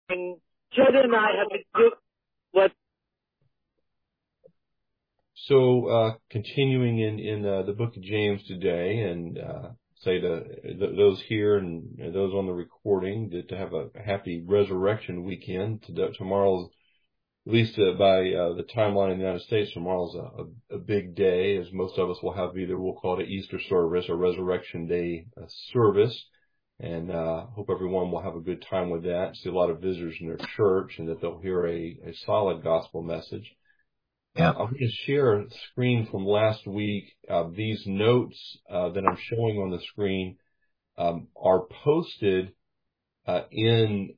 And Ted and I have been doing what. So, continuing in the book of James today, and say to those here and those on the recording to have a happy resurrection weekend. Tomorrow's, at least by the timeline in the United States, tomorrow's a big day, as most of us will have either, we'll call it an Easter service or Resurrection Day service. And hope everyone will have a good time with that. See a lot of visitors in their church, and that they'll hear a solid gospel message. Yeah. I'm going to share a screen from last week. These notes that I'm showing on the screen are posted in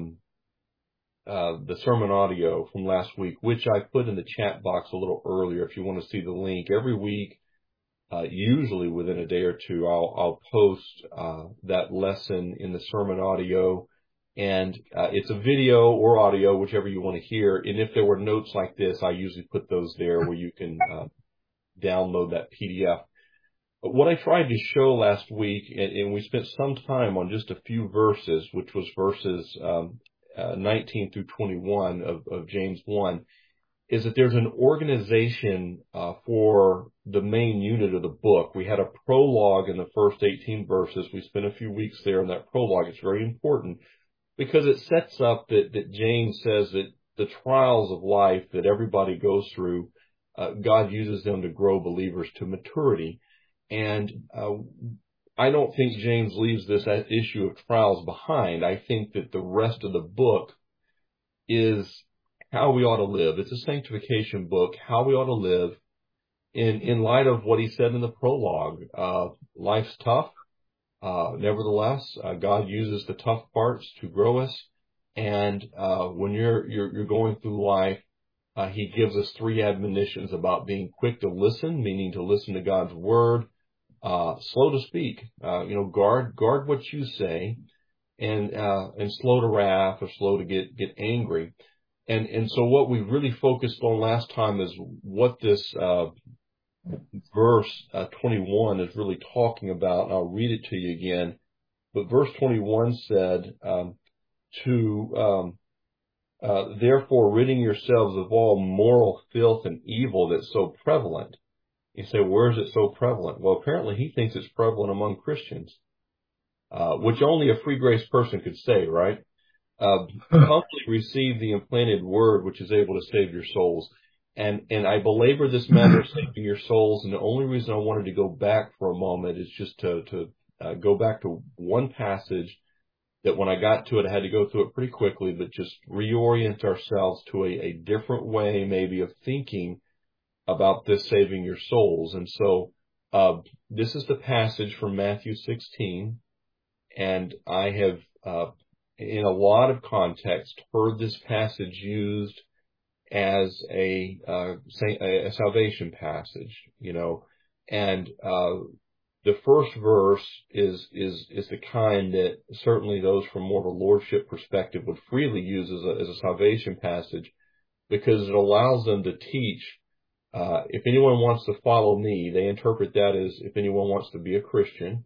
the sermon audio from last week, which I put in the chat box a little earlier. If you want to see the link, every week, usually within a day or two, I'll post that lesson in the sermon audio. And it's a video or audio, whichever you want to hear. And if there were notes like this, I usually put those there where you can download that PDF. But what I tried to show last week, and we spent some time on just a few verses, which was verses 19 through 21 of James 1, is that there's an organization for the main unit of the book. We had a prologue in the first 18 verses. We spent a few weeks there in that prologue. It's very important, because it sets up that James says that the trials of life that everybody goes through, God uses them to grow believers to maturity. And I don't think James leaves this issue of trials behind. I think that the rest of the book is how we ought to live. It's a sanctification book, how we ought to live in light of what he said in the prologue. Life's tough. Nevertheless, God uses the tough parts to grow us. And when you're going through life, he gives us three admonitions about being quick to listen, meaning to listen to God's word, slow to speak, guard what you say, and slow to wrath, or slow to get angry. And so what we really focused on last time is what this verse 21 is really talking about. And I'll read it to you again. But verse 21 said, therefore ridding yourselves of all moral filth and evil that's so prevalent. You say, where is it so prevalent? Well, apparently he thinks it's prevalent among Christians, which only a free grace person could say, right? Humbly receive the implanted word, which is able to save your souls. And I belabor this matter of saving your souls. And the only reason I wanted to go back for a moment is just to go back to one passage that when I got to it, I had to go through it pretty quickly, but just reorient ourselves to a different way, maybe, of thinking about this saving your souls. And so this is the passage from Matthew 16. And I have, in a lot of context, heard this passage used as a salvation passage, and the first verse is the kind that certainly those from more of a lordship perspective would freely use as a salvation passage, because it allows them to teach, if anyone wants to follow me, they interpret that as if anyone wants to be a Christian,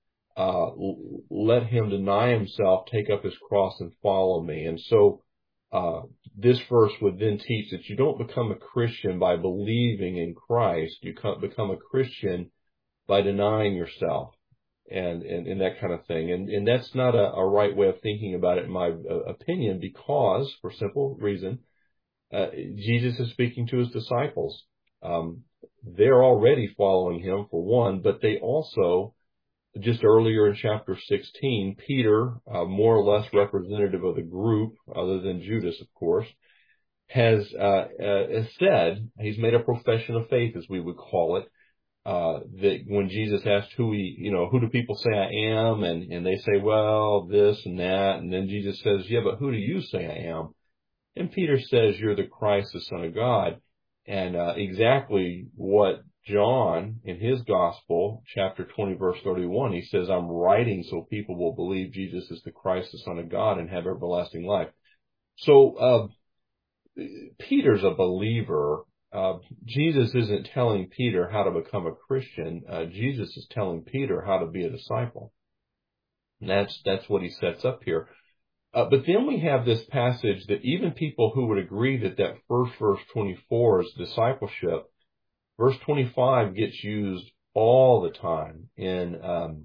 let him deny himself, take up his cross, and follow me. And so this verse would then teach that you don't become a Christian by believing in Christ. You become a Christian by denying yourself and that kind of thing. And that's not a right way of thinking about it, in my opinion, because, for simple reason, Jesus is speaking to his disciples. They're already following him, for one, but they also, just earlier in chapter 16, Peter, more or less representative of the group, other than Judas, of course, has said, he's made a profession of faith, as we would call it, that when Jesus asked who do people say I am? And they say, well, this and that. And then Jesus says, yeah, but who do you say I am? And Peter says, you're the Christ, the Son of God. And exactly what John, in his gospel, chapter 20, verse 31, he says, I'm writing so people will believe Jesus is the Christ, the Son of God, and have everlasting life. So Peter's a believer. Jesus isn't telling Peter how to become a Christian. Jesus is telling Peter how to be a disciple. And that's what he sets up here. But then we have this passage that even people who would agree that that first verse 24 is discipleship, verse 25 gets used all the time in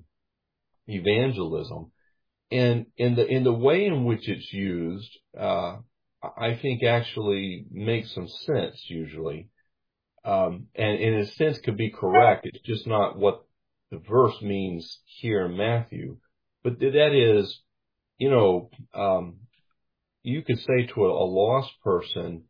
evangelism. And in the way in which it's used, I think actually makes some sense usually. And in a sense could be correct. It's just not what the verse means here in Matthew. But that is, you could say to a lost person,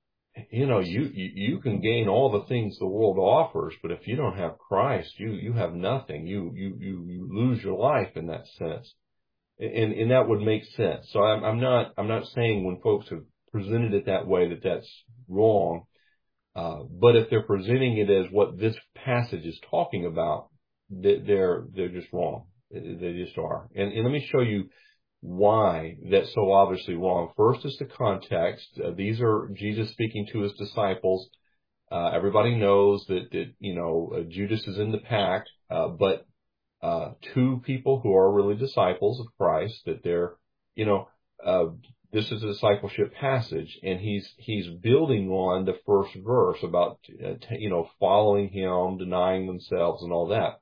you can gain all the things the world offers, but if you don't have Christ, you have nothing. You lose your life in that sense. And that would make sense. So I'm not saying when folks have presented it that way that that's wrong. But if they're presenting it as what this passage is talking about, they're just wrong. They just are. And let me show you why that's so obviously wrong. First is the context. These are Jesus speaking to his disciples. Everybody knows that Judas is in the pack, but two people who are really disciples of Christ, that they're, this is a discipleship passage, and he's building on the first verse about, following him, denying themselves and all that.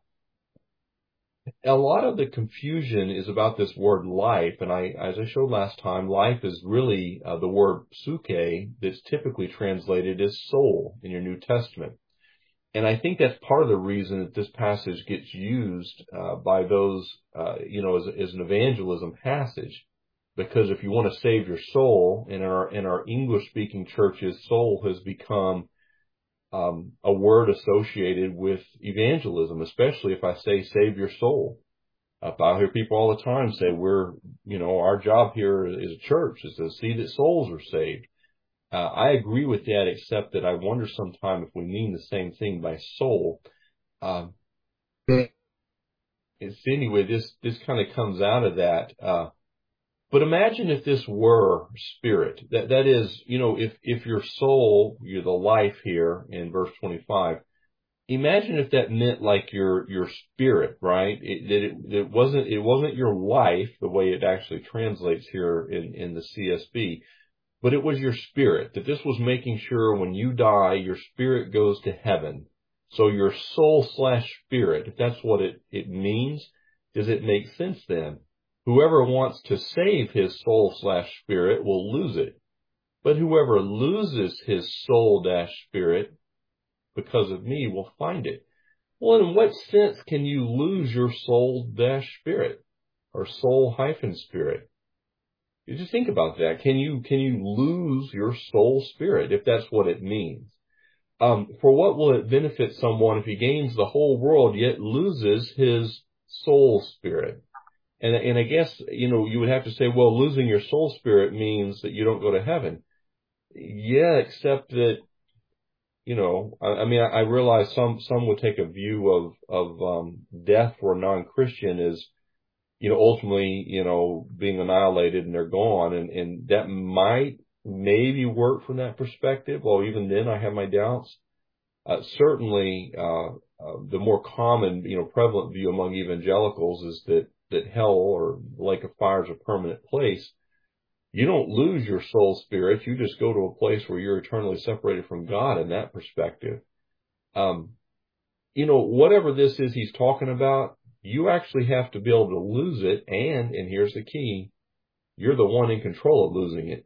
A lot of the confusion is about this word life, and as I showed last time, life is really the word psyche that's typically translated as soul in your New Testament. And I think that's part of the reason that this passage gets used by those, as an evangelism passage. Because if you want to save your soul, in our English-speaking churches, soul has become a word associated with evangelism, especially if I say save your soul. I hear people all the time say our job here as a church is to see that souls are saved. I agree with that, except that I wonder sometime if we mean the same thing by soul. Anyway, this kind of comes out of that. But imagine if this were spirit. That is, if your soul, you're the life here in verse 25. Imagine if that meant like your spirit, right? It wasn't your life the way it actually translates here in the CSB. But it was your spirit, that this was making sure when you die, your spirit goes to heaven. So your soul/spirit, if that's what it means, does it make sense then? Whoever wants to save his soul/spirit will lose it. But whoever loses his soul-spirit because of me will find it. Well, in what sense can you lose your soul-spirit or soul-spirit? You just think about that. Can you lose your soul spirit if that's what it means? For what will it benefit someone if he gains the whole world yet loses his soul spirit? And I guess, you would have to say, well, losing your soul spirit means that you don't go to heaven. Yeah, except that, I realize some would take a view of death for a non-Christian as, ultimately, being annihilated and they're gone. And that might maybe work from that perspective. Well, even then I have my doubts. Certainly, the more common, prevalent view among evangelicals is that hell or the lake of fire is a permanent place. You don't lose your soul spirit. You just go to a place where you're eternally separated from God in that perspective. Whatever this is he's talking about, you actually have to be able to lose it, and here's the key, you're the one in control of losing it.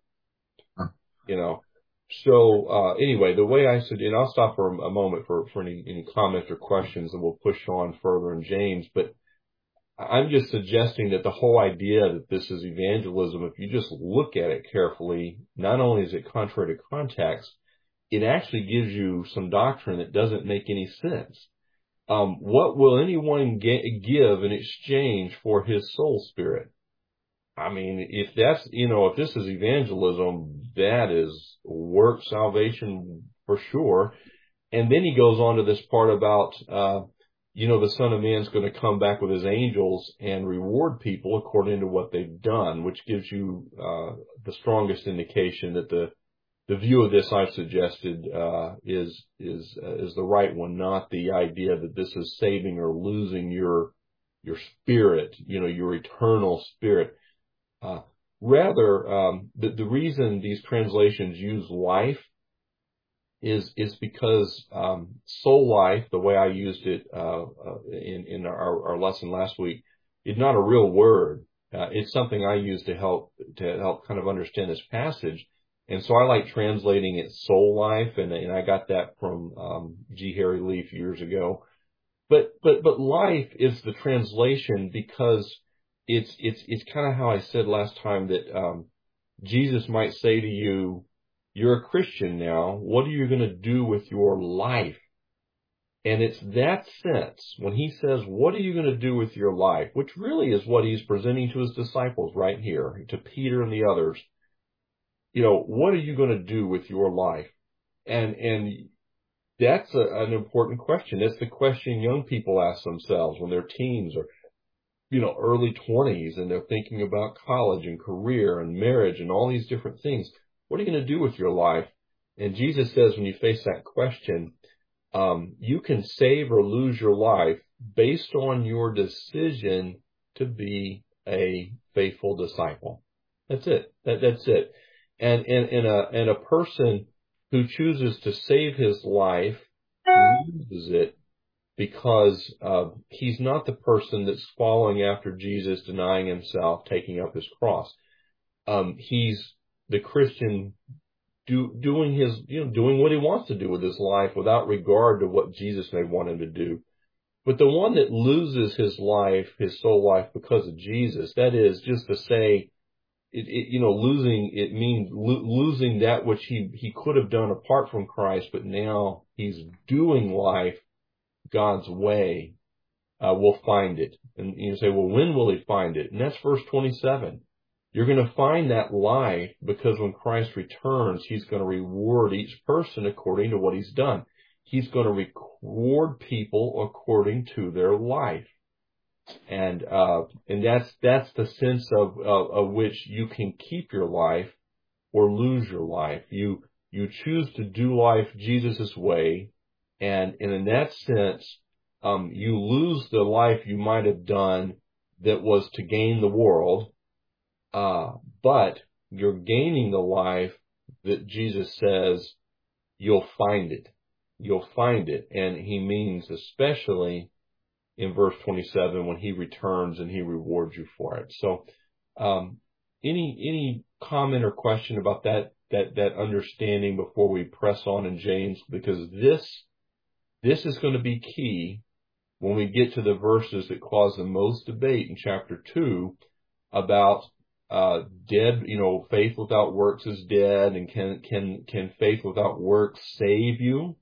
So anyway, the way I said, and I'll stop for a moment for any comments or questions, and we'll push on further in James, but I'm just suggesting that the whole idea that this is evangelism, if you just look at it carefully, not only is it contrary to context, it actually gives you some doctrine that doesn't make any sense. What will anyone give in exchange for his soul spirit? I mean, if this is evangelism, that is work salvation for sure. And then he goes on to this part about, the Son of Man's going to come back with his angels and reward people according to what they've done, which gives you the strongest indication that the view of this I've suggested is the right one, not the idea that this is saving or losing your spirit, your eternal spirit. Rather, the reason these translations use life is because soul life, the way I used it in our lesson last week, is not a real word. It's something I use to help kind of understand this passage. And so I like translating it soul life, and I got that from G. Harry Leaf years ago. But life is the translation because it's kind of how I said last time that Jesus might say to you, you're a Christian now. What are you going to do with your life? And it's that sense when he says, what are you going to do with your life? Which really is what he's presenting to his disciples right here, to Peter and the others. What are you going to do with your life? And that's an important question. It's the question young people ask themselves when they're teens or, early 20s, and they're thinking about college and career and marriage and all these different things. What are you going to do with your life? And Jesus says when you face that question, you can save or lose your life based on your decision to be a faithful disciple. That's it. That's it. And a person who chooses to save his life loses it because he's not the person that's following after Jesus, denying himself, taking up his cross. He's the Christian doing what he wants to do with his life without regard to what Jesus may want him to do. But the one that loses his life, his soul life, because of Jesus, that is just to say, losing, it means losing that which he could have done apart from Christ, but now he's doing life God's way, will find it. And you say, well, when will he find it? And that's verse 27. You're going to find that life because when Christ returns, he's going to reward each person according to what he's done. He's going to reward people according to their life. And that's the sense of which you can keep your life or lose your life. You choose to do life Jesus' way. And in that sense, you lose the life you might have done that was to gain the world. But you're gaining the life that Jesus says you'll find it. You'll find it. And he means especially in verse 27 when he returns and he rewards you for it. So, any comment or question about that understanding before we press on in James? Because this is going to be key when we get to the verses that cause the most debate in chapter 2 about dead, faith without works is dead, and can faith without works save you?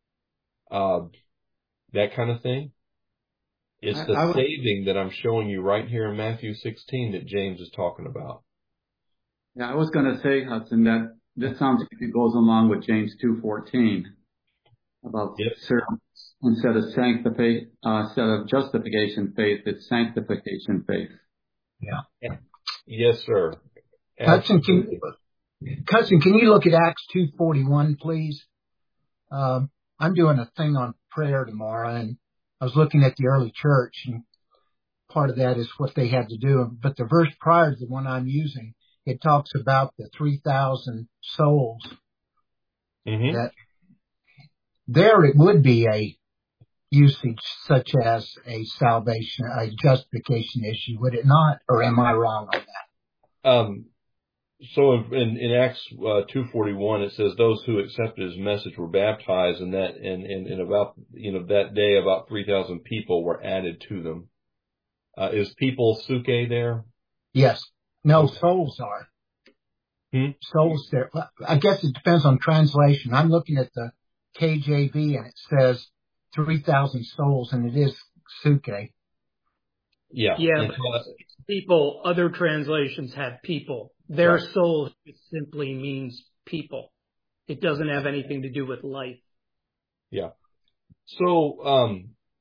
That kind of thing. It's the saving that I'm showing you right here in Matthew 16 that James is talking about. Yeah, I was going to say, Hudson, that this sounds like it goes along with James 2:14 about instead of justification faith, it's sanctification faith. Yeah. Yes, sir. Cousin, can you look at Acts 2:41, please? I'm doing a thing on prayer tomorrow, and I was looking at the early church, and part of that is what they had to do. But the verse prior to the one I'm using, it talks about the 3,000 souls. Mm-hmm. That there it would be a usage such as a salvation, a justification issue, would it not? Or am I wrong on that? So in Acts 2:41, it says those who accepted his message were baptized, and that in about that day about 3,000 people were added to them. Is people suke there? Yes. No, souls are. Souls there. I guess it depends on translation. I'm looking at the KJV, and it says 3,000 souls, and it is suke. Yeah. Yeah, but people, other translations have people. Their soul simply means people. It doesn't have anything to do with life. Yeah. So,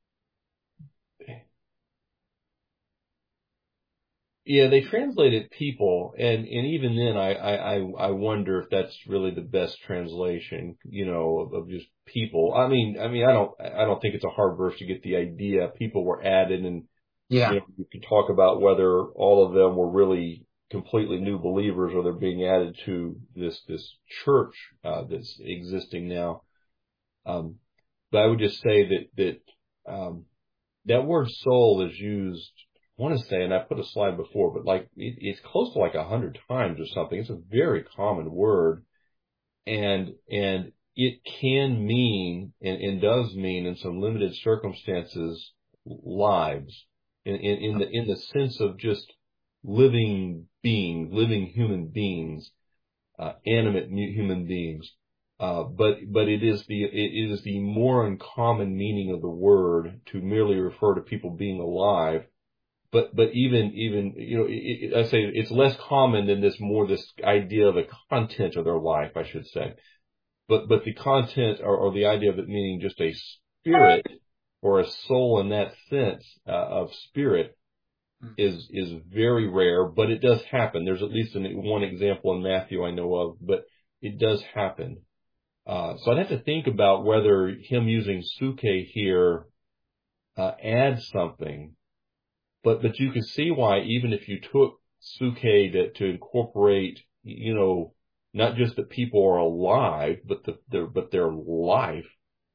they translated people, and even then, I wonder if that's really the best translation, of just people. I mean, I don't think it's a hard verse to get the idea. People were added, and you can talk about whether all of them were really completely new believers, or they're being added to this church that's existing now. But I would just say that word soul is used, I want to say, and I put a slide before, but like it's close to like 100 times or something. It's a very common word, and it can mean and does mean in some limited circumstances lives in the sense of just living beings, living human beings, animate human beings. But it is the more uncommon meaning of the word to merely refer to people being alive. But even, I say it's less common than this idea of the content of their life, I should say. But the content or the idea of it meaning just a spirit or a soul in that sense, of spirit is very rare, but it does happen. There's at least one example in Matthew I know of, but it does happen. So I'd have to think about whether him using suke here adds something. But you can see why, even if you took suke to incorporate, not just that people are alive, but their life,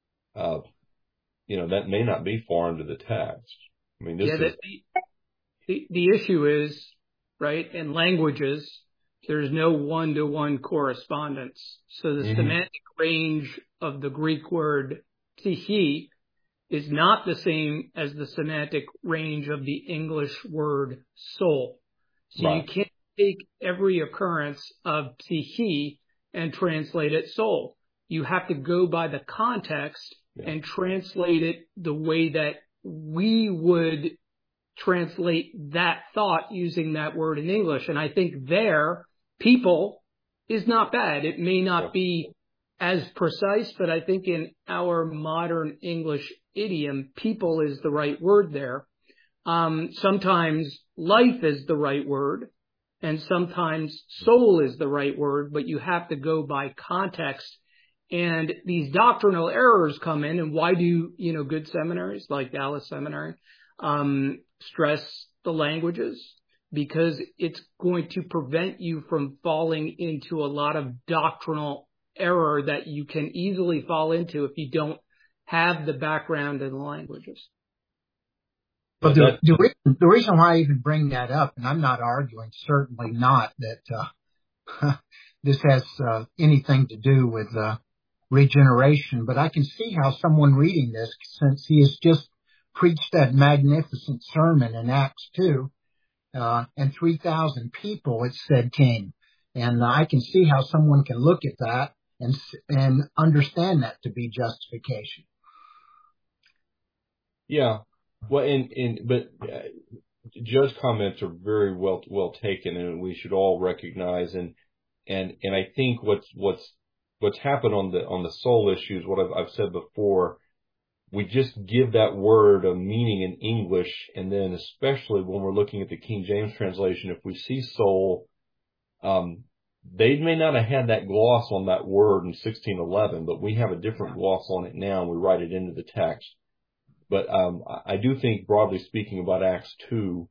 that may not be foreign to the text. I mean, the issue is, right, in languages, there's no one-to-one correspondence. So the semantic range of the Greek word psyche is not the same as the semantic range of the English word soul. So right. You can't take every occurrence of psyche and translate it soul. You have to go by the context and translate it the way that we would translate that thought using that word in English. And I think people is not bad. It may not be as precise, but I think in our modern English idiom, people is the right word there. Sometimes life is the right word, and sometimes soul is the right word, but you have to go by context. And these doctrinal errors come in, and why do, good seminaries like Dallas Seminary stress the languages? Because it's going to prevent you from falling into a lot of doctrinal error that you can easily fall into if you don't have the background in the languages. But the reason why I even bring that up, and I'm not arguing, certainly not that this has anything to do with regeneration, but I can see how someone reading this, since he has just preached that magnificent sermon in Acts 2, and 3,000 people, it said, came. And I can see how someone can look at that and understand that to be justification. Yeah. Well, but Joe's comments are very well taken, and we should all recognize and I think what's happened on the soul issues, what I've said before, we just give that word a meaning in English, and then especially when we're looking at the King James translation, if we see soul, they may not have had that gloss on that word in 1611, but we have a different gloss on it now, and we write it into the text. But I do think, broadly speaking, about Acts 2,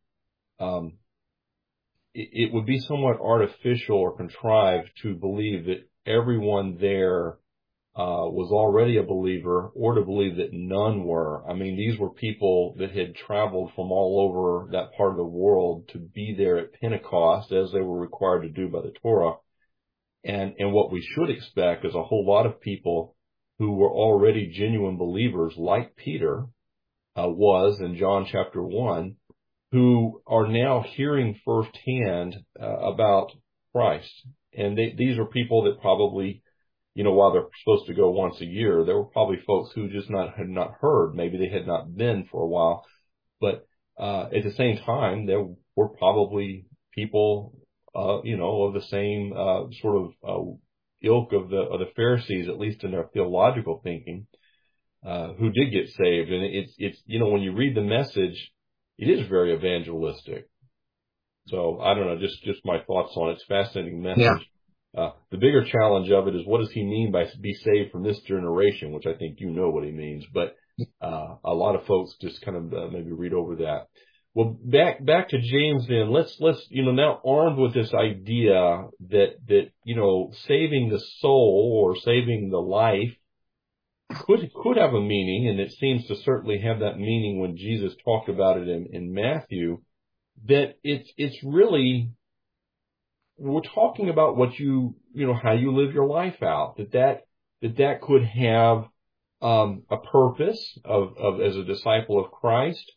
it would be somewhat artificial or contrived to believe that everyone there was already a believer, or to believe that none were. I mean, these were people that had traveled from all over that part of the world to be there at Pentecost, as they were required to do by the Torah. And what we should expect is a whole lot of people who were already genuine believers, like Peter was in John chapter 1, who are now hearing firsthand about Christ. And these are people that probably, while they're supposed to go once a year, there were probably folks who just had not heard. Maybe they had not been for a while. But at the same time, there were probably people, of the same sort of ilk of the Pharisees, at least in their theological thinking, who did get saved. And it's when you read the message, it is very evangelistic. So I don't know, just my thoughts on it. It's a fascinating message. Yeah. The bigger challenge of it is, what does he mean by be saved from this generation, which I think what he means. But a lot of folks just kind of maybe read over that. Well, back to James then. Let's now armed with this idea that saving the soul or saving the life could have a meaning, and it seems to certainly have that meaning when Jesus talked about it in Matthew. That it's really, we're talking about what how you live your life out. That could have a purpose of as a disciple of Christ.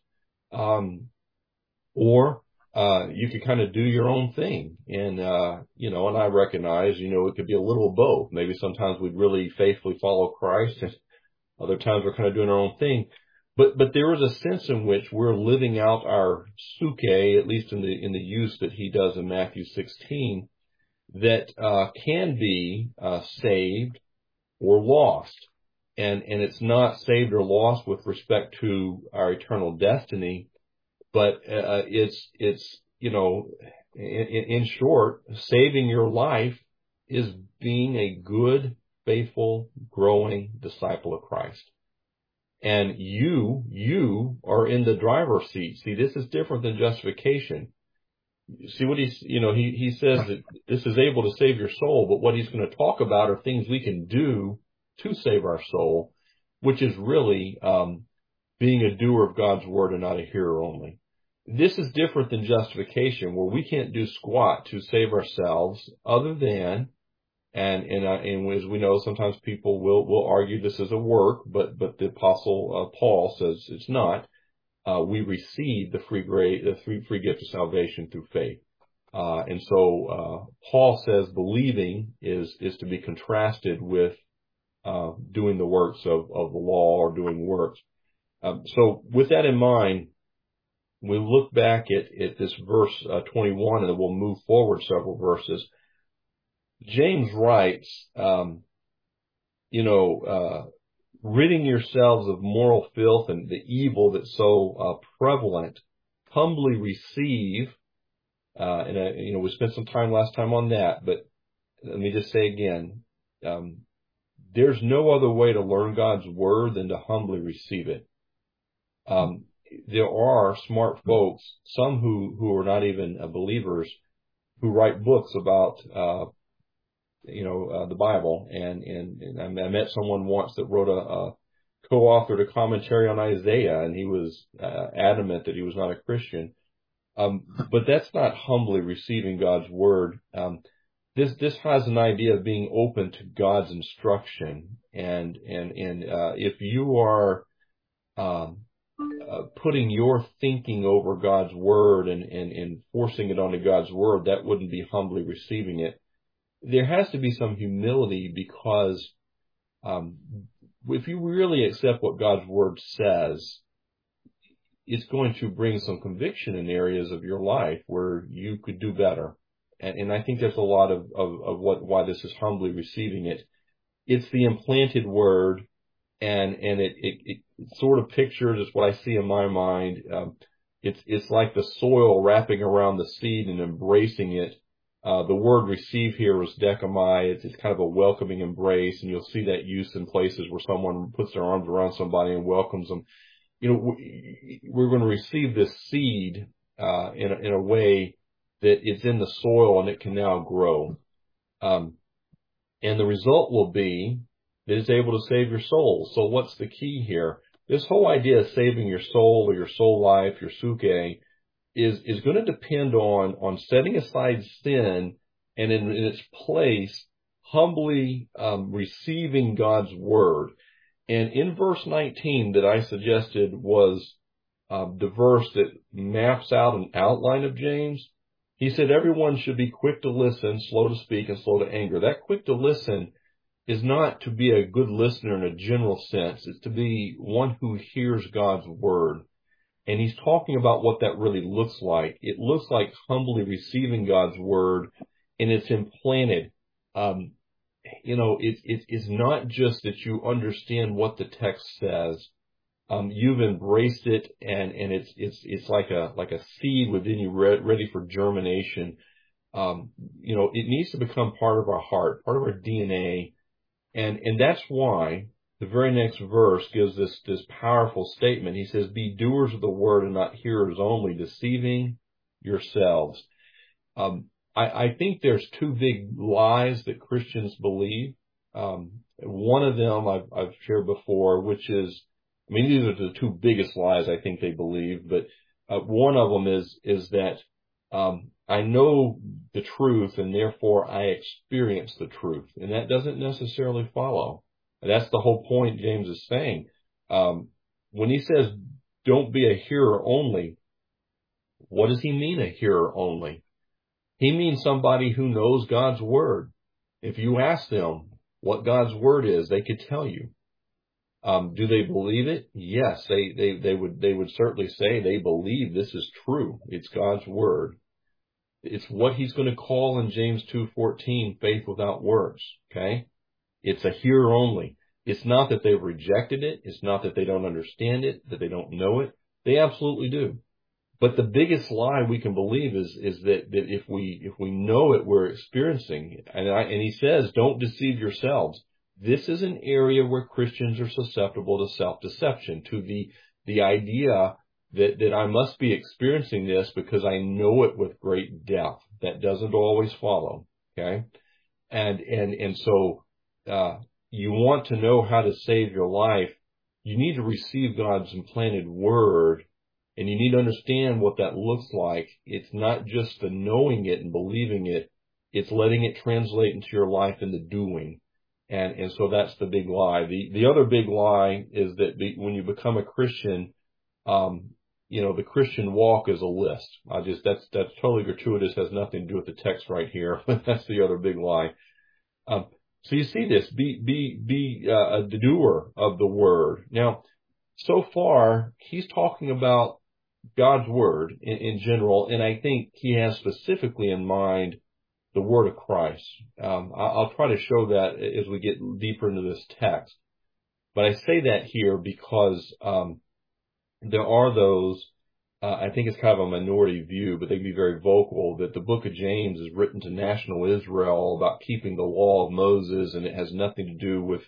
Or you could kind of do your own thing. And, and I recognize, it could be a little of both. Maybe sometimes we'd really faithfully follow Christ, and other times we're kind of doing our own thing. But there is a sense in which we're living out our suke, at least in the use that he does in Matthew 16, that can be saved or lost. And it's not saved or lost with respect to our eternal destiny, but it's in short, saving your life is being a good, faithful, growing disciple of Christ. And you are in the driver's seat. See, this is different than justification. See what he says that this is able to save your soul, but what he's going to talk about are things we can do to save our soul, which is really being a doer of God's word and not a hearer only. This is different than justification, where we can't do squat to save ourselves other than, and as we know, sometimes people will argue this is a work, but the apostle Paul says it's not. We receive the free gift of salvation through faith. And so Paul says believing is to be contrasted with doing the works of the law or doing works. So with that in mind, we look back at this verse 21, and then we'll move forward several verses. James writes, ridding yourselves of moral filth and the evil that's so prevalent, humbly receive. We spent some time last time on that, but let me just say again, there's no other way to learn God's word than to humbly receive it. There are smart folks, some who are not even believers, who write books about, the Bible. And I met someone once that wrote co-authored a commentary on Isaiah, and he was adamant that he was not a Christian. But that's not humbly receiving God's word. This has an idea of being open to God's instruction. And if you are, putting your thinking over God's word and forcing it onto God's word, that wouldn't be humbly receiving it. There has to be some humility, because if you really accept what God's word says, it's going to bring some conviction in areas of your life where you could do better. And I think there's a lot of why this is humbly receiving it. It's the implanted word. And it sort of pictures, it's what I see in my mind. It's like the soil wrapping around the seed and embracing it. The word receive here is dekamai. It's kind of a welcoming embrace, and you'll see that use in places where someone puts their arms around somebody and welcomes them. We're going to receive this seed in a way that it's in the soil and it can now grow. And the result will be that it's able to save your soul. So what's the key here? This whole idea of saving your soul or your soul life, your suke, is going to depend on setting aside sin and in its place, humbly receiving God's word. And in verse 19 that I suggested was the verse that maps out an outline of James. He said everyone should be quick to listen, slow to speak, and slow to anger. That quick to listen is not to be a good listener in a general sense. It's to be one who hears God's word. And he's talking about what that really looks like. It looks like humbly receiving God's word, and it's implanted. It's not just that you understand what the text says. You've embraced it, and it's like a seed within you ready for germination. It needs to become part of our heart, part of our DNA. And that's why the very next verse gives this powerful statement. He says, be doers of the word and not hearers only, deceiving yourselves. I think there's two big lies that Christians believe. One of them I've shared before, which is, I mean, these are the two biggest lies I think they believe, but one of them is that I know the truth and therefore I experience the truth. And that doesn't necessarily follow. And that's the whole point James is saying. When he says, don't be a hearer only, what does he mean, a hearer only? He means somebody who knows God's word. If you ask them what God's word is, they could tell you. Do they believe it? Yes, they would certainly say they believe this is true. It's God's word. It's what he's going to call in James 2:14, faith without works. Okay? It's a hearer only. It's not that they've rejected it. It's not that they don't understand it, that they don't know it. They absolutely do. But the biggest lie we can believe is that if we know it, we're experiencing it. And he says, don't deceive yourselves. This is an area where Christians are susceptible to self-deception, to the idea that I must be experiencing this because I know it with great depth. That doesn't always follow. Okay. And so, you want to know how to save your life. You need to receive God's implanted word. And you need to understand what that looks like. It's not just the knowing it and believing it. It's letting it translate into your life in the doing. And so that's the big lie. The other big lie is that when you become a Christian, the Christian walk is a list. That's totally gratuitous, has nothing to do with the text right here. That's the other big lie. So you see this, be a doer of the word. Now, so far, he's talking about God's word in general, and I think he has specifically in mind the word of Christ. I'll try to show that as we get deeper into this text. But I say that here because there are those, I think it's kind of a minority view, but they can be very vocal, that the book of James is written to national Israel about keeping the law of Moses, and it has nothing to do with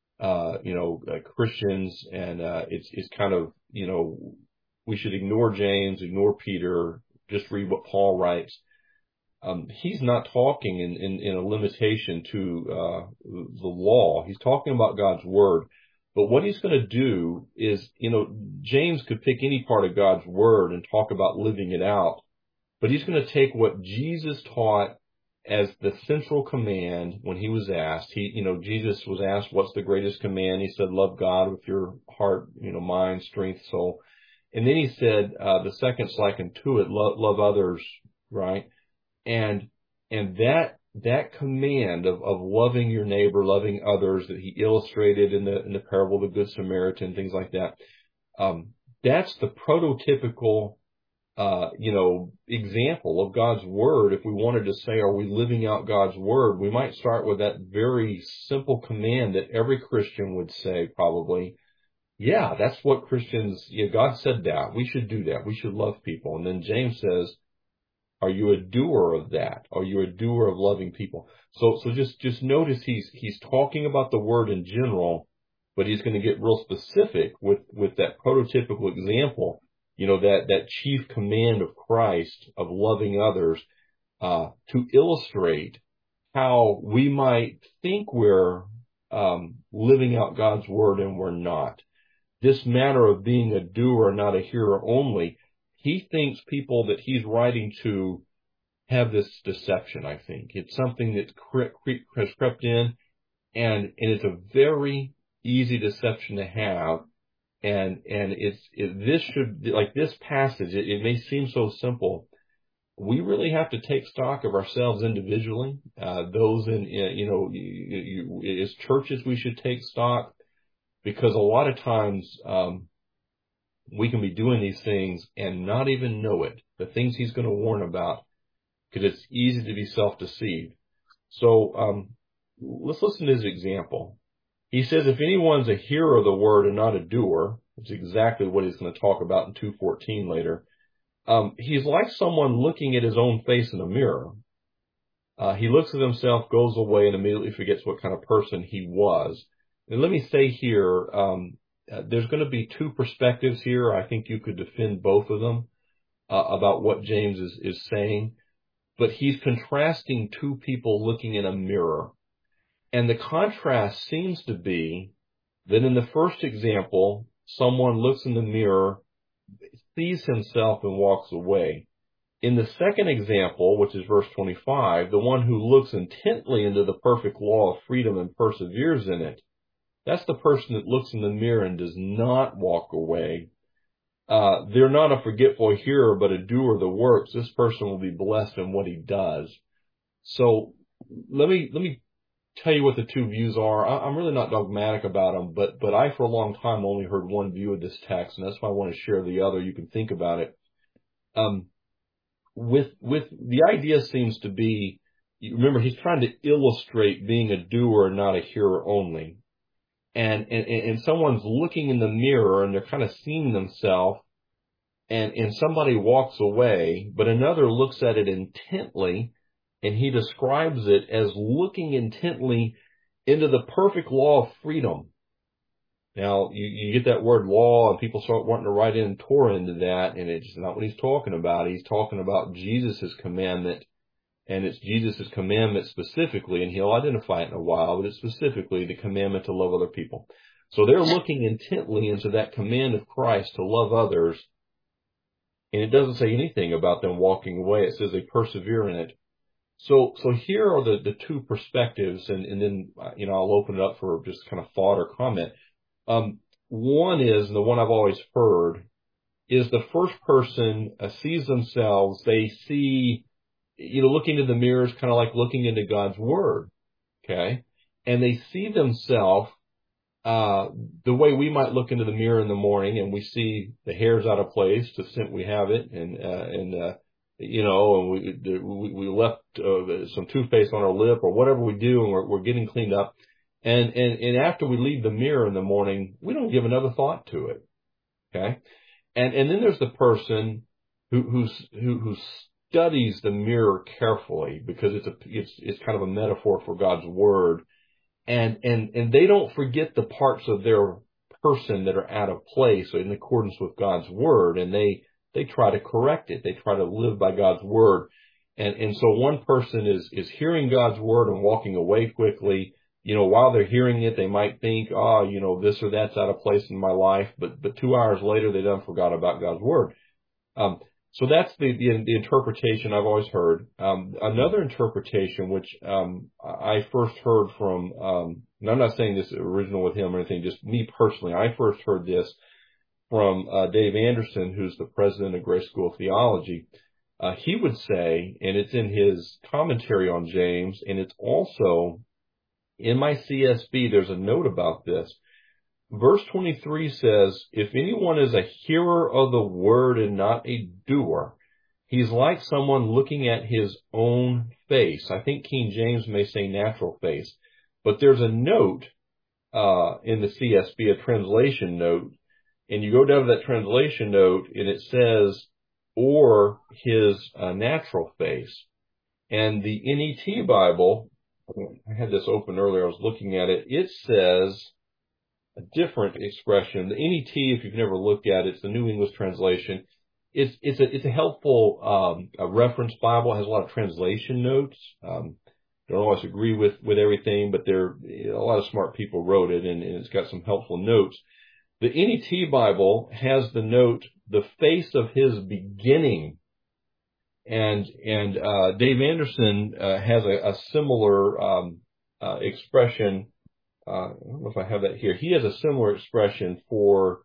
Christians, and it's kind of, we should ignore James, ignore Peter, just read what Paul writes. He's not talking in a limitation to the law. He's talking about God's word. But what he's going to do is, James could pick any part of God's word and talk about living it out. But he's going to take what Jesus taught as the central command when he was asked. Jesus was asked, what's the greatest command? He said, love God with your heart, mind, strength, soul. And then he said, the second's likened to it, love others, right? And that command of loving your neighbor, loving others that he illustrated in the parable of the Good Samaritan, things like that. That's the prototypical, example of God's word. If we wanted to say, are we living out God's word? We might start with that very simple command that every Christian would say probably, yeah, that's what Christians, God said that. We should do that. We should love people. And then James says, are you a doer of that? Are you a doer of loving people? So just notice he's talking about the word in general, but he's going to get real specific with that prototypical example, that chief command of Christ of loving others, to illustrate how we might think we're living out God's word and we're not. This matter of being a doer, not a hearer only, he thinks people that he's writing to have this deception, I think. It's something that has crept in, and it's a very easy deception to have. And this passage, it may seem so simple. We really have to take stock of ourselves individually. Those as churches, we should take stock, because a lot of times, we can be doing these things and not even know it, the things he's going to warn about, because it's easy to be self-deceived. So let's listen to his example. He says, if anyone's a hearer of the word and not a doer, which is exactly what he's going to talk about in 2:14 later, he's like someone looking at his own face in a mirror. He looks at himself, goes away, and immediately forgets what kind of person he was. And let me say here, there's going to be two perspectives here. I think you could defend both of them about what James is saying. But he's contrasting two people looking in a mirror. And the contrast seems to be that in the first example, someone looks in the mirror, sees himself, and walks away. In the second example, which is verse 25, the one who looks intently into the perfect law of freedom and perseveres in it, that's the person that looks in the mirror and does not walk away. They're not a forgetful hearer, but a doer of the works. This person will be blessed in what he does. So let me tell you what the two views are. I'm really not dogmatic about them, but I, for a long time, only heard one view of this text, and that's why I want to share the other. You can think about it. With the idea seems to be, remember, he's trying to illustrate being a doer, not a hearer only. And someone's looking in the mirror and they're kind of seeing themselves, and somebody walks away, but another looks at it intently, and he describes it as looking intently into the perfect law of freedom. Now, you get that word law, and people start wanting to write in Torah into that, and it's not what he's talking about. He's talking about Jesus' commandment, and it's Jesus' commandment specifically, and he'll identify it in a while, but it's specifically the commandment to love other people. So they're looking intently into that command of Christ to love others, and it doesn't say anything about them walking away. It says they persevere in it. So here are the two perspectives, and then, I'll open it up for just kind of thought or comment. One is, and the one I've always heard, is the first person sees themselves, they see, looking into the mirror is kind of like looking into God's Word, okay? And they see themselves the way we might look into the mirror in the morning, and we see the hair's out of place to the extent we have it, and we left some toothpaste on our lip or whatever we do, and we're getting cleaned up. And after we leave the mirror in the morning, we don't give another thought to it, okay? And then there's the person who studies the mirror carefully, because it's kind of a metaphor for God's Word, and they don't forget the parts of their person that are out of place or in accordance with God's Word, and they try to correct it. They try to live by God's Word, and so one person is hearing God's Word and walking away quickly. While they're hearing it, they might think, this or that's out of place in my life, but 2 hours later, they done forgot about God's Word. So that's the interpretation I've always heard. Another interpretation, which I first heard from, and I'm not saying this is original with him or anything, just me personally, I first heard this from Dave Anderson, who's the president of Grace School of Theology. He would say, and it's in his commentary on James, and it's also in my CSB, there's a note about this. Verse 23 says, if anyone is a hearer of the word and not a doer, he's like someone looking at his own face. I think King James may say natural face, but there's a note in the CSB, a translation note, and you go down to that translation note, and it says, or his natural face. And the NET Bible, I had this open earlier, I was looking at it, it says a different expression. The NET, if you've never looked at it, it's the New English translation. It's a helpful a reference Bible. It has a lot of translation notes. Don't always agree with everything, but a lot of smart people wrote it, and it's got some helpful notes. The NET Bible has the note, the face of his beginning. And Dave Anderson has a similar expression. I don't know if I have that here. He has a similar expression for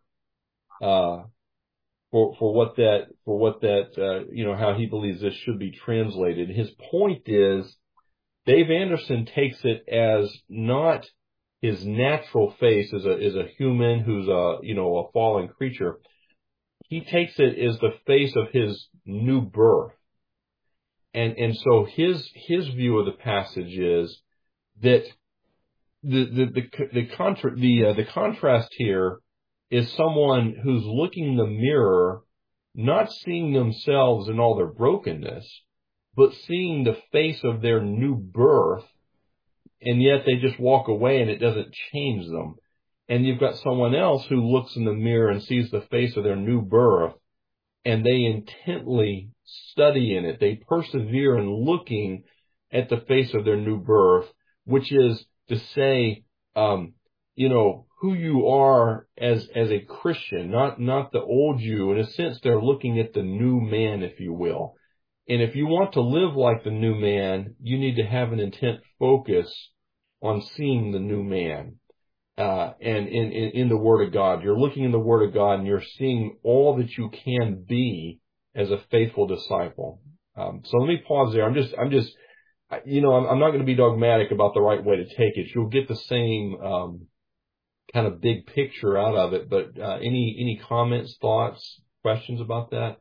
what that how he believes this should be translated. His point is, Dave Anderson takes it as not his natural face as a human who's a fallen creature. He takes it as the face of his new birth. And so his view of the passage is that the contrast here is someone who's looking in the mirror, not seeing themselves in all their brokenness, but seeing the face of their new birth and yet they just walk away and it doesn't change them. And you've got someone else who looks in the mirror and sees the face of their new birth, and they intently study in it. They persevere in looking at the face of their new birth, which is to say, who you are as a Christian, not the old you. In a sense, they're looking at the new man, if you will. And if you want to live like the new man, you need to have an intent focus on seeing the new man. And in the Word of God, you're looking in the Word of God and you're seeing all that you can be as a faithful disciple. So let me pause there. I'm not going to be dogmatic about the right way to take it. You'll get the same, kind of big picture out of it, but, any comments, thoughts, questions about that?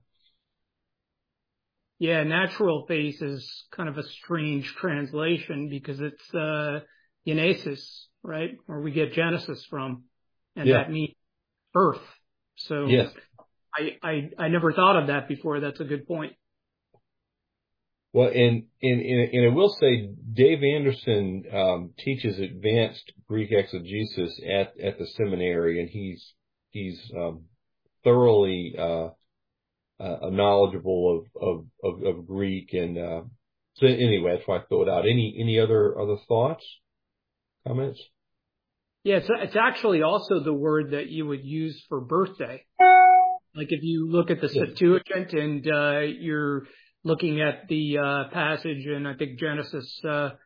Yeah, natural face is kind of a strange translation because it's, genesis, right? Where we get Genesis from, and that means birth. So yes. I never thought of that before. That's a good point. Well, and I will say, Dave Anderson teaches advanced Greek exegesis at the seminary, and he's thoroughly knowledgeable of Greek, and so anyway, that's why I throw it out. Any other thoughts, comments? Yeah, it's actually also the word that you would use for birthday. Like if you look at the Septuagint and you're looking at the passage in, I think, Genesis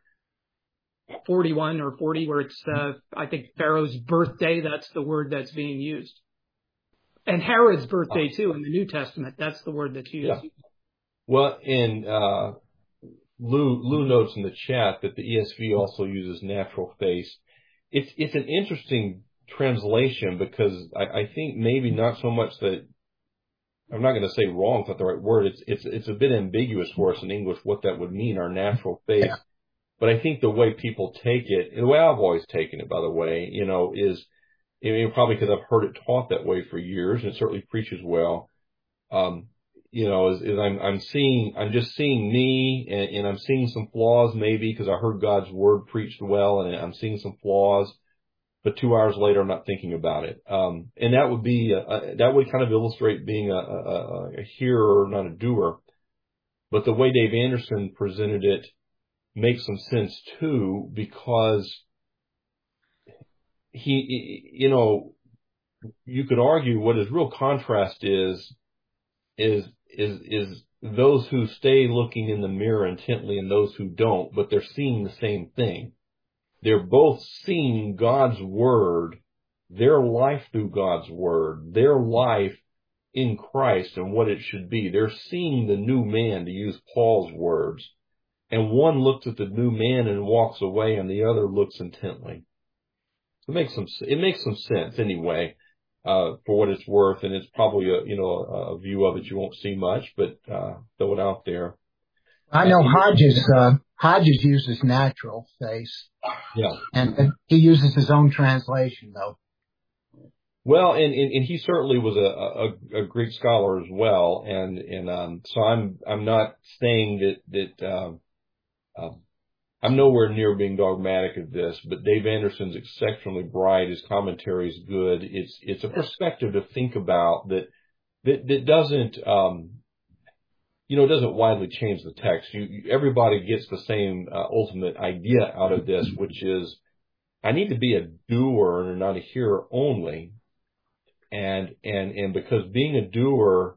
41 or 40, where it's, I think, Pharaoh's birthday, that's the word that's being used. And Herod's birthday, too, in the New Testament, that's the word that's used. Yeah. Well, and Lou notes in the chat that the ESV also uses natural face. It's an interesting translation because I think maybe not so much that, I'm not going to say wrong, it's not the right word. It's a bit ambiguous for us in English what that would mean, our natural face. Yeah. But I think the way people take it, and the way I've always taken it, by the way, is, probably because I've heard it taught that way for years, and it certainly preaches well. I'm just seeing me, and I'm seeing some flaws maybe because I heard God's word preached well, and I'm seeing some flaws. But 2 hours later, I'm not thinking about it. And that would be, that would kind of illustrate being a hearer, not a doer. But the way Dave Anderson presented it makes some sense too, because you could argue what his real contrast is those who stay looking in the mirror intently and those who don't, but they're seeing the same thing. They're both seeing God's word, their life through God's word, their life in Christ and what it should be. They're seeing the new man, to use Paul's words. And one looks at the new man and walks away, and the other looks intently. It makes some sense anyway, for what it's worth. And it's probably a view of it you won't see much, but, throw it out there. I know Hodges uses natural face. Yeah. And he uses his own translation though. Well, and he certainly was a Greek scholar as well. And so I'm not saying that I'm nowhere near being dogmatic of this, but Dave Anderson's exceptionally bright. His commentary is good. It's a perspective to think about that doesn't, doesn't widely change the text. Everybody gets the same ultimate idea out of this, which is I need to be a doer and not a hearer only. And because being a doer,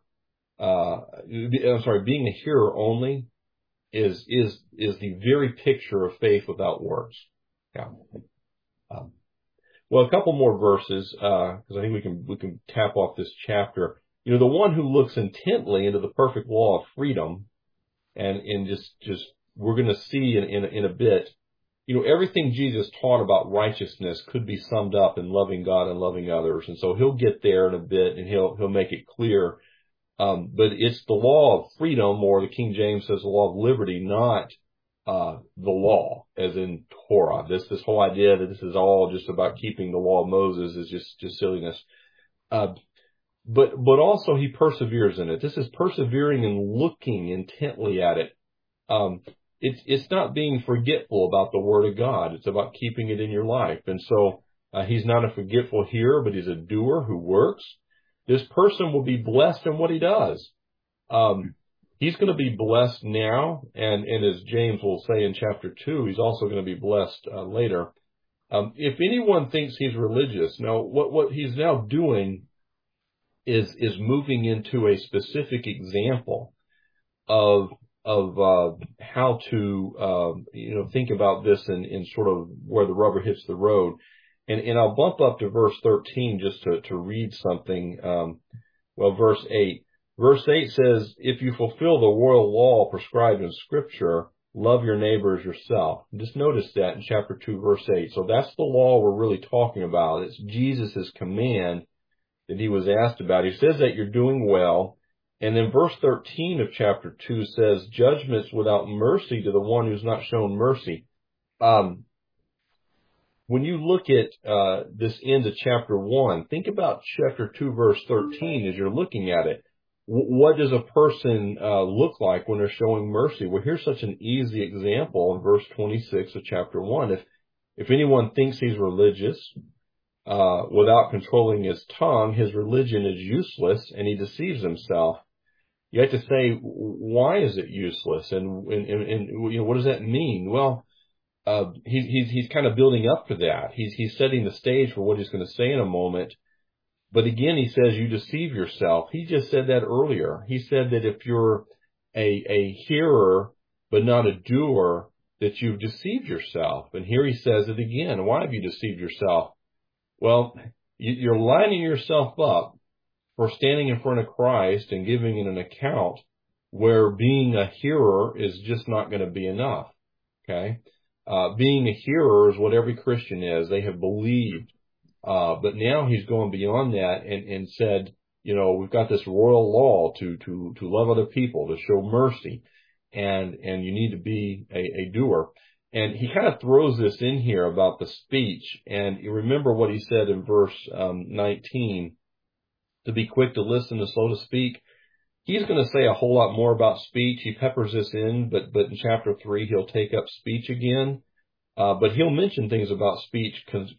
being a hearer only is the very picture of faith without works. Yeah. Well, a couple more verses, because I think we can tap off this chapter. The one who looks intently into the perfect law of freedom, and just we're going to see in a bit, everything Jesus taught about righteousness could be summed up in loving God and loving others. And so he'll get there in a bit and he'll make it clear. But it's the law of freedom, or the King James says the law of liberty, not the law, as in Torah. This whole idea that this is all just about keeping the law of Moses is just silliness. But also he perseveres in it. This is persevering and looking intently at it. it's not being forgetful about the Word of God. It's about keeping it in your life. And so he's not a forgetful hearer, but he's a doer who works. This person will be blessed in what he does. He's going to be blessed now, and as James will say in chapter 2, he's also going to be blessed later. If anyone thinks he's religious, now what he's now doing is moving into a specific example of how to think about this in sort of where the rubber hits the road. And I'll bump up to verse 13 just to read something. Verse 8. Verse 8 says, if you fulfill the royal law prescribed in Scripture, love your neighbor as yourself. Just notice that in chapter 2, verse 8. So that's the law we're really talking about. It's Jesus' command that he was asked about. He says that you're doing well. And then verse 13 of chapter 2 says, judgments without mercy to the one who's not shown mercy. When you look at this end of chapter 1, think about chapter 2, verse 13 as you're looking at it. What does a person look like when they're showing mercy? Well, here's such an easy example in verse 26 of chapter 1. If anyone thinks he's religious without controlling his tongue, his religion is useless and he deceives himself. You have to say, why is it useless? And what does that mean? Well, he's kind of building up to that. He's setting the stage for what he's going to say in a moment. But again, he says you deceive yourself. He just said that earlier. He said that if you're a hearer but not a doer, that you've deceived yourself. And here he says it again. Why have you deceived yourself? Well, you're lining yourself up for standing in front of Christ and giving an account where being a hearer is just not going to be enough. Okay? Being a hearer is what every Christian is. They have believed. But now he's going beyond that and said, we've got this royal law to love other people, to show mercy, and you need to be a doer. And he kind of throws this in here about the speech. And you remember what he said in verse 19, to be quick to listen and slow to speak. He's going to say a whole lot more about speech. He peppers this in, but in chapter 3, he'll take up speech again. But he'll mention things about speech,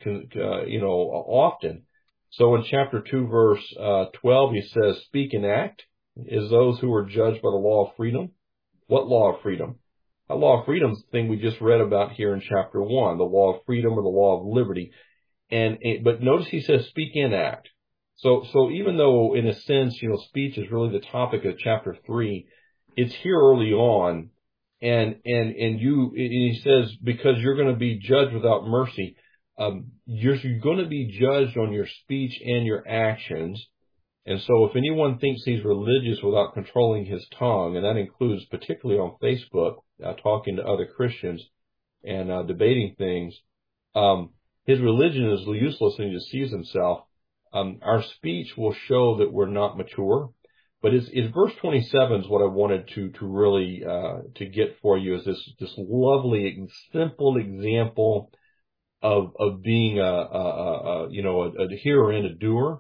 often. So in chapter 2, verse 12, he says, speak and act as those who are judged by the law of freedom. What law of freedom? The law of freedom is the thing we just read about here in chapter 1, the law of freedom or the law of liberty. But notice he says speak and act. So even though in a sense, speech is really the topic of chapter 3, it's here early on. And he says, because you're going to be judged without mercy, you're going to be judged on your speech and your actions. And so if anyone thinks he's religious without controlling his tongue, and that includes particularly on Facebook, talking to other Christians and debating things, his religion is useless and he deceives himself. Our speech will show that we're not mature. But is verse 27 is what I wanted to really to get for you, is this lovely simple example of being a hearer and a doer.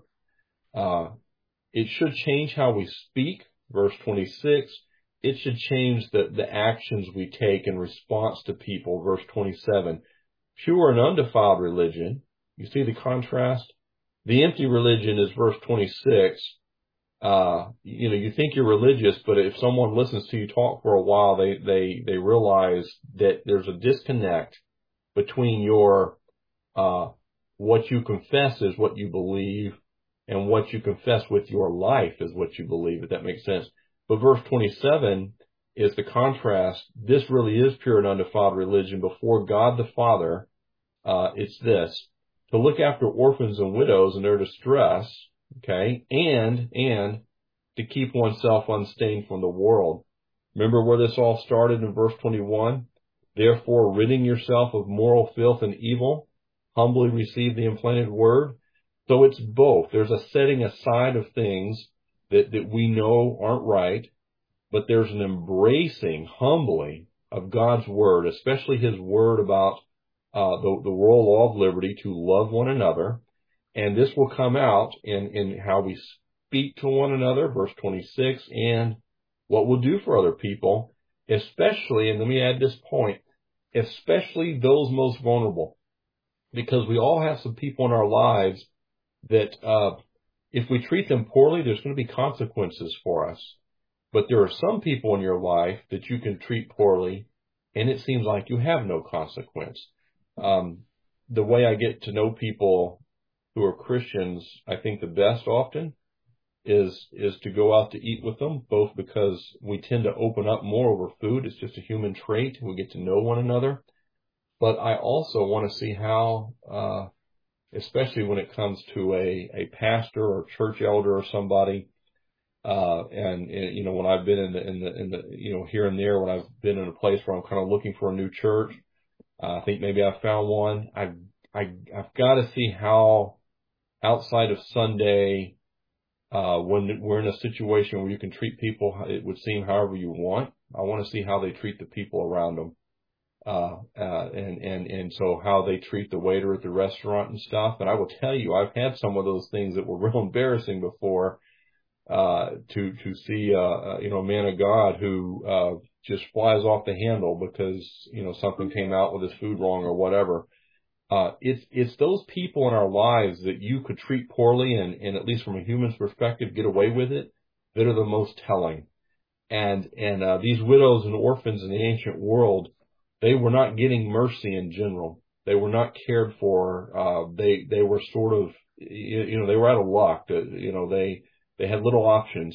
It should change how we speak. Verse 26. It should change the actions we take in response to people. Verse 27. Pure and undefiled religion. You see the contrast? The empty religion is verse 26. You think you're religious, but if someone listens to you talk for a while, they realize that there's a disconnect between your, what you confess is what you believe, and what you confess with your life is what you believe, if that makes sense. But verse 27 is the contrast. This really is pure and undefiled religion before God the Father. It's this: to look after orphans and widows in their distress, okay, and to keep oneself unstained from the world. Remember where this all started in verse 21? Therefore, ridding yourself of moral filth and evil, humbly receive the implanted word. So it's both. There's a setting aside of things that we know aren't right, but there's an embracing humbly of God's word, especially his word about the royal law of liberty, to love one another. And this will come out in how we speak to one another, verse 26, and what we'll do for other people. especially, and let me add this point, especially those most vulnerable, because we all have some people in our lives that if we treat them poorly, there's going to be consequences for us. But there are some people in your life that you can treat poorly, and it seems like you have no consequence. The way I get to know people who are Christians, I think the best often is to go out to eat with them, both because we tend to open up more over food. It's just a human trait. We get to know one another. But I also want to see how, especially when it comes to a pastor or church elder or somebody, and you know, when I've been in the you know, here and there, when I've been in a place where I'm kind of looking for a new church, I think maybe I found one. I've got to see how outside of Sunday, when we're in a situation where you can treat people, it would seem however you want. I want to see how they treat the people around them. And so how they treat the waiter at the restaurant and stuff. And I will tell you, I've had some of those things that were real embarrassing before, to see, you know, a man of God who, just flies off the handle because, you know, something came out with his food wrong or whatever. It's those people in our lives that you could treat poorly and at least from a human's perspective, get away with it, that are the most telling. And these widows and orphans in the ancient world, they were not getting mercy in general. They were not cared for. They were sort of, you know, they were out of luck. You know, they had little options.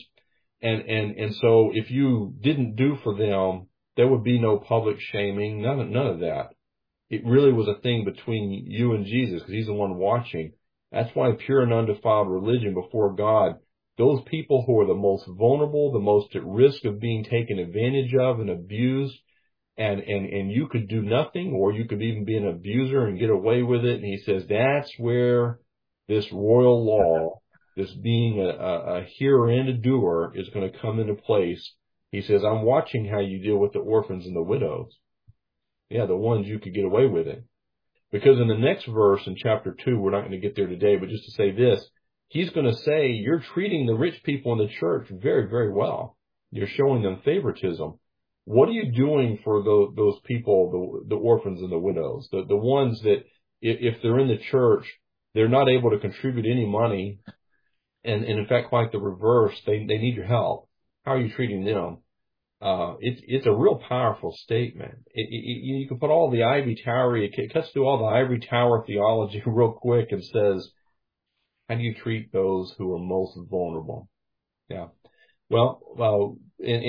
And so if you didn't do for them, there would be no public shaming, none of that. It really was a thing between you and Jesus, because he's the one watching. That's why pure and undefiled religion before God, those people who are the most vulnerable, the most at risk of being taken advantage of and abused, and you could do nothing, or you could even be an abuser and get away with it. And he says that's where this royal law, this being a hearer and a doer, is going to come into place. He says, I'm watching how you deal with the orphans and the widows. Yeah, the ones you could get away with it. Because in the next verse in chapter 2, we're not going to get there today, but just to say this, he's going to say, you're treating the rich people in the church very, very well. You're showing them favoritism. What are you doing for those people, the orphans and the widows, the ones that if they're in the church, they're not able to contribute any money, and in fact, quite the reverse, they need your help. How are you treating them? It's a real powerful statement. You can put all the ivory tower, it cuts through all the ivory tower theology real quick and says, how do you treat those who are most vulnerable? Yeah. Well,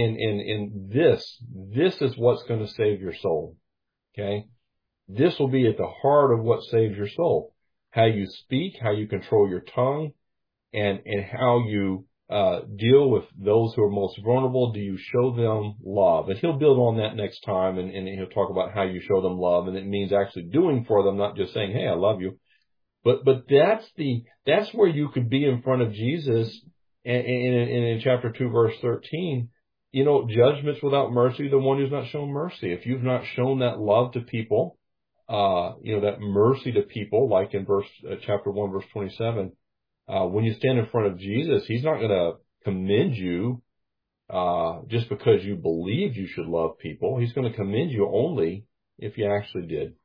in this is what's going to save your soul. Okay. This will be at the heart of what saves your soul. How you speak, how you control your tongue, and how you deal with those who are most vulnerable. Do you show them love? And he'll build on that next time, and he'll talk about how you show them love, and it means actually doing for them, not just saying, hey, I love you. But that's where you could be in front of Jesus. And in chapter 2, verse 13, you know, judgments without mercy, the one who's not shown mercy. If you've not shown that love to people, you know, that mercy to people, like in chapter 1, verse 27, when you stand in front of Jesus, he's not going to commend you just because you believe you should love people. He's going to commend you only if you actually did.